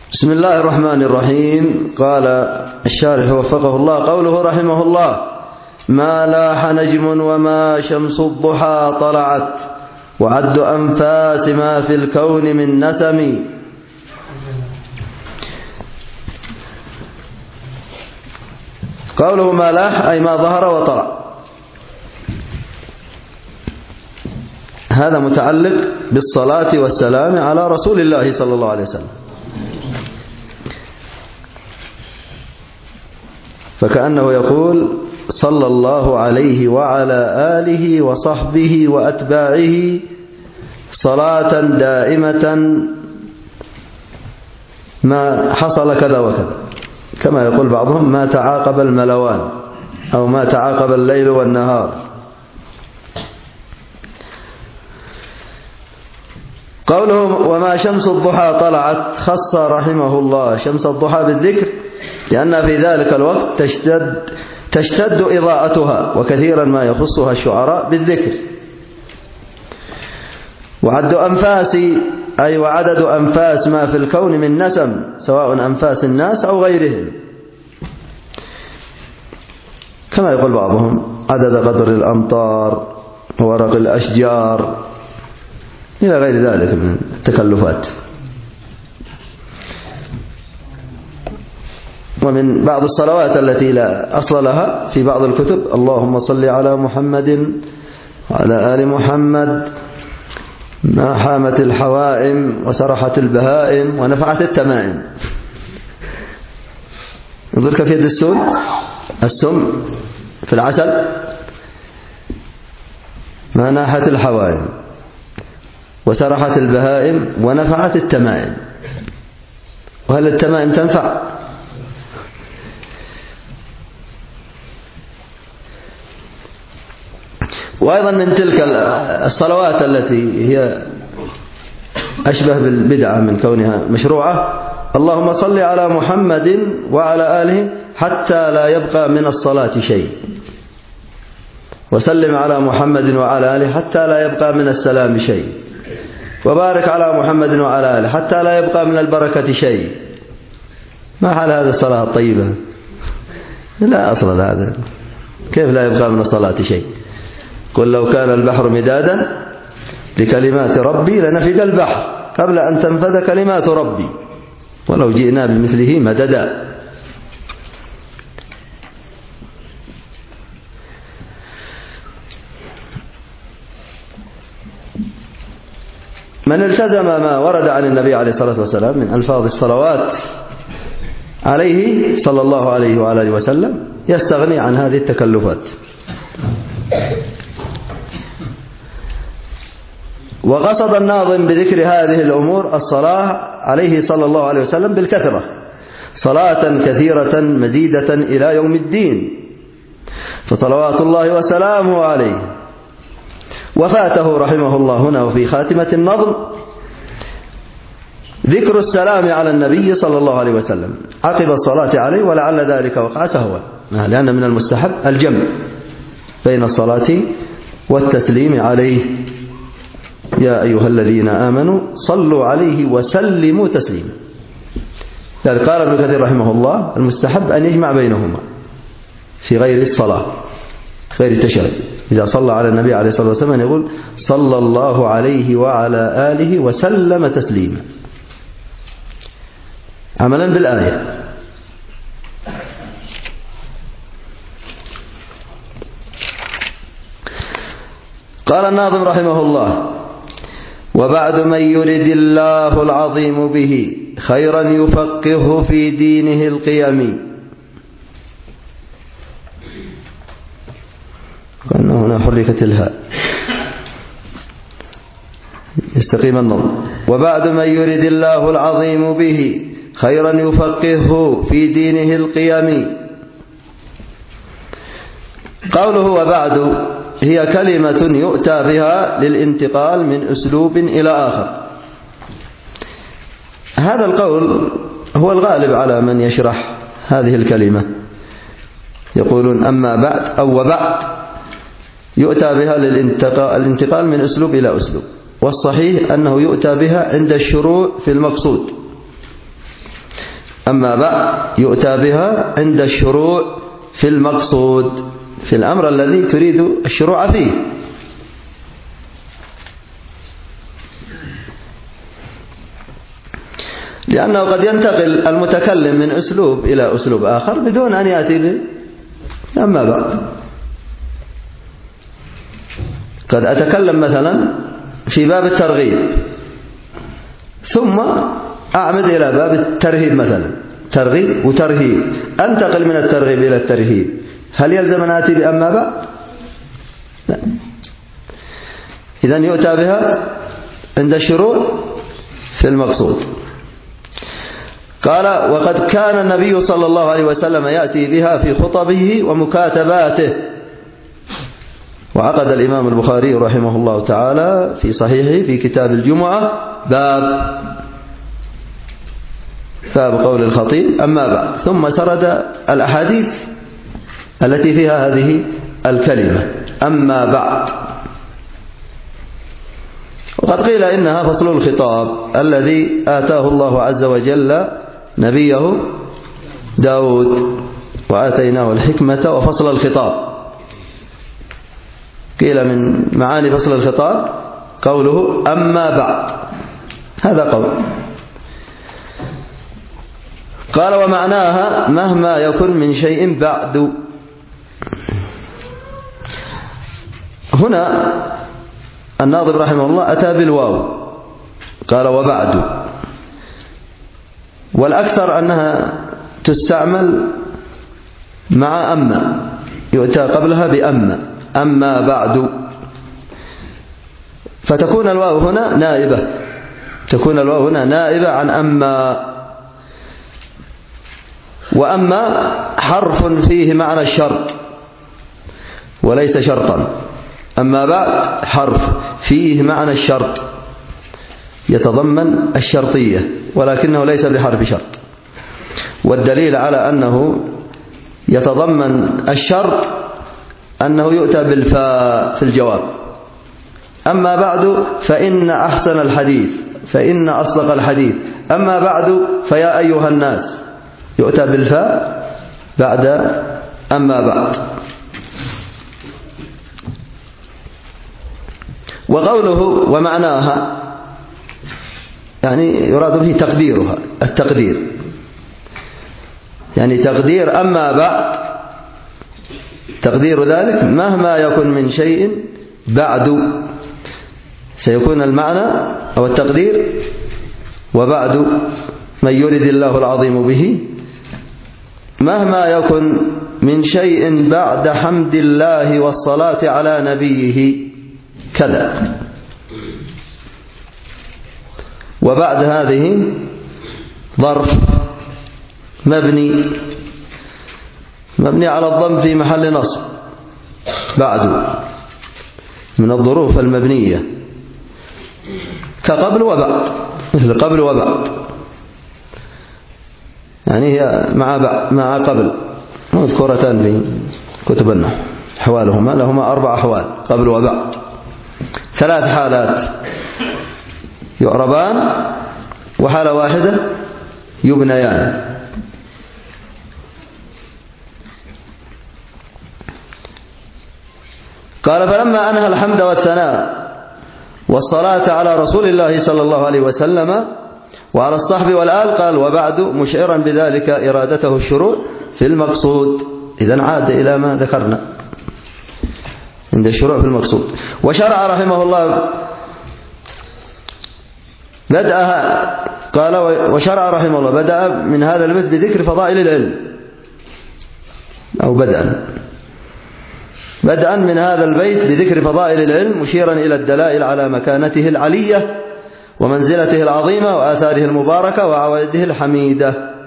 بسم الله الرحمن الرحيم. قال الشارح وفقه الله: قوله رحمه الله: ما لاح نجم وما شمس الضحى طلعت وعد أنفاس ما في الكون من نسم. قوله ما لاح أي ما ظهر وطلع، هذا متعلق بالصلاة والسلام على رسول الله صلى الله عليه وسلم، فكأنه يقول صلى الله عليه وعلى آله وصحبه وأتباعه صلاة دائمة ما حصل كذا وكذا، كما يقول بعضهم ما تعاقب الملوان أو ما تعاقب الليل والنهار. قوله وما شمس الضحى طلعت، خص رحمه الله شمس الضحى بالذكر لأن في ذلك الوقت تشتد إضاءتها، وكثيرا ما يخصها الشعراء بالذكر. وعد أنفاس أي وعدد أنفاس ما في الكون من نسم، سواء أنفاس الناس أو غيرهم، كما يقول بعضهم عدد قدر الأمطار وورق الأشجار إلى غير ذلك من التكلفات. ومن بعض الصلوات التي لا أصل لها في بعض الكتب: اللهم صل على محمد وعلى آل محمد ما حامت الحوائم وسرحت البهائم ونفعت التمائم. انظر كيف يد السم في العسل، ما ناحت الحوائم وسرحت البهائم ونفعت التمائم. وهل التمائم تنفع؟ وأيضا من تلك الصلوات التي هي أشبه بالبدعة من كونها مشروعة: اللهم صل على محمد وعلى آله حتى لا يبقى من الصلاة شيء، وسلم على محمد وعلى آله حتى لا يبقى من السلام شيء، وبارك على محمد وعلى آله حتى لا يبقى من البركة شيء. ما حال هذه الصلاة الطيبة؟ لا أصل هذا، كيف لا يبقى من الصلاة شيء؟ قل لو كان البحر مدادا لكلمات ربي لنفد البحر قبل أن تنفذ كلمات ربي ولو جئنا بمثله مددا. من التزم ما ورد عن النبي عليه الصلاة والسلام من ألفاظ الصلوات عليه صلى الله عليه وعلى آله وسلم يستغني عن هذه التكلفات. وقصد الناظم بذكر هذه الأمور الصلاة عليه صلى الله عليه وسلم بالكثرة، صلاة كثيرة مزيدة إلى يوم الدين، فصلوات الله وسلامه عليه. وفاته رحمه الله هنا وفي خاتمة النظم ذكر السلام على النبي صلى الله عليه وسلم عقب الصلاة عليه، ولعل ذلك وقع سهوا، لأن من المستحب الجمع بين الصلاة والتسليم عليه. يا أيها الذين آمنوا صلوا عليه وسلموا تسليما. يعني قال ابن كثير رحمه الله المستحب أن يجمع بينهما في غير الصلاة، غير التشهد. إذا صلى على النبي عليه الصلاة والسلام يقول صلى الله عليه وعلى آله وسلم تسليما، عملا بالآية. قال الناظم رحمه الله: وبعد من يرد الله العظيم به خيرا يفقهه في دينه القيم. كأن هنا حركت الهاء يستقيم النظم. وبعد من يرد الله العظيم به خيرا يفقهه في دينه القيم. قوله وبعد هي كلمة يؤتى بها للانتقال من أسلوب إلى آخر. هذا القول هو الغالب على من يشرح هذه الكلمة، يقولون أما بعد أو وبعد يؤتى بها للانتقال من أسلوب إلى أسلوب، والصحيح أنه يؤتى بها عند الشروع في المقصود. أما بعد يؤتى بها عند الشروع في المقصود، في الأمر الذي تريد الشروع فيه. لأنه قد ينتقل المتكلم من أسلوب إلى أسلوب آخر بدون أن يأتي به أما بعد. قد أتكلم مثلا في باب الترغيب ثم أعمد إلى باب الترهيب مثلا، ترغيب وترهيب، أنتقل من الترغيب إلى الترهيب، هل يلزم أن آتي بأما بعد؟ لا. إذن يؤتى بها عند الشروع في المقصود. قال: وقد كان النبي صلى الله عليه وسلم يأتي بها في خطبه ومكاتباته. وعقد الإمام البخاري رحمه الله تعالى في صحيحه في كتاب الجمعة باب قول الخطيب أما بعد، ثم سرد الأحاديث التي فيها هذه الكلمة أما بعد. وقد قيل إنها فصل الخطاب الذي آتاه الله عز وجل نبيه داود، وآتيناه الحكمة وفصل الخطاب. قيل من معاني فصل الخطاب قوله أما بعد، هذا قول. قال: ومعناها مهما يكن من شيء بعد. هنا الناظم رحمه الله أتى بالواو، قال: وبعد. والأكثر أنها تستعمل مع أما، يؤتى قبلها بأما، أما بعد، فتكون الواو هنا نائبة، تكون الواو هنا نائبة عن أما. وأما حرف فيه معنى الشرط وليس شرطا، أما بعد حرف فيه معنى الشرط يتضمن الشرطية ولكنه ليس بحرف شرط. والدليل على أنه يتضمن الشرط أنه يؤتى بالفاء في الجواب. أما بعد فإن أحسن الحديث، فإن أصدق الحديث. أما بعد فيا أيها الناس، يؤتى بالفاء بعد أما بعد. وقوله ومعناها يعني يراد به تقديرها، التقدير، يعني تقدير أما بعد، تقدير ذلك مهما يكن من شيء بعد، سيكون المعنى أو التقدير: وبعد من يرد الله العظيم به مهما يكن من شيء بعد حمد الله والصلاة على نبيه كذا. وبعد هذه ظرف مبني على الضم في محل نصب، بعد من الظروف المبنية كقبل وبعد، مثل قبل وبعد، يعني هي مع قبل مذكورتان في كتب النحو، أحوالهما لهما 4 أحوال: قبل وبعد، 3 حالات يعربان، وحالة واحدة يبنيان. قال: فلما أنهى الحمد والثناء والصلاة على رسول الله صلى الله عليه وسلم وعلى الصحب والآل، قال: وبعد، مشعرا بذلك إرادته الشروع في المقصود. إذن عاد إلى ما ذكرنا عند الشروع في المقصود. وشرع رحمه الله بدأها، قال: وشرع رحمه الله بدأ من هذا البيت بذكر فضائل العلم، أو بدءا من هذا البيت بذكر فضائل العلم، مشيرا إلى الدلائل على مكانته العلية ومنزلته العظيمة وآثاره المباركة وعوائده الحميدة.